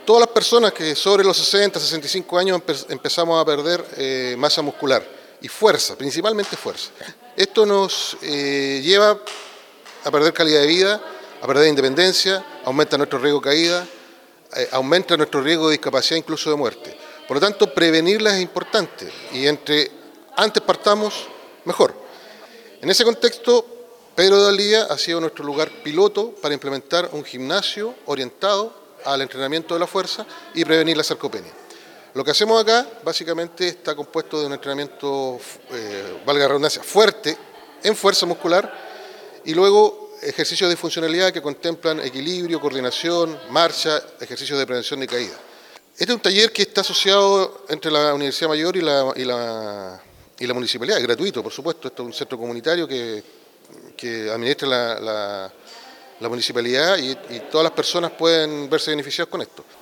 Todas las personas que sobre los 60, 65 años empezamos a perder masa muscular y fuerza, principalmente fuerza. Esto nos lleva a perder calidad de vida, a perder independencia, aumenta nuestro riesgo de caída, aumenta nuestro riesgo de discapacidad, incluso de muerte. Por lo tanto, prevenirlas es importante y antes partamos, mejor. En ese contexto, Pedro de Valdivia ha sido nuestro lugar piloto para implementar un gimnasio orientado al entrenamiento de la fuerza y prevenir la sarcopenia. Lo que hacemos acá básicamente está compuesto de un entrenamiento, valga la redundancia, fuerte en fuerza muscular y luego ejercicios de funcionalidad que contemplan equilibrio, coordinación, marcha, ejercicios de prevención de caída. Este es un taller que está asociado entre la Universidad Mayor y la municipalidad, es gratuito, por supuesto. Esto es un centro comunitario que administra la municipalidad y todas las personas pueden verse beneficiadas con esto.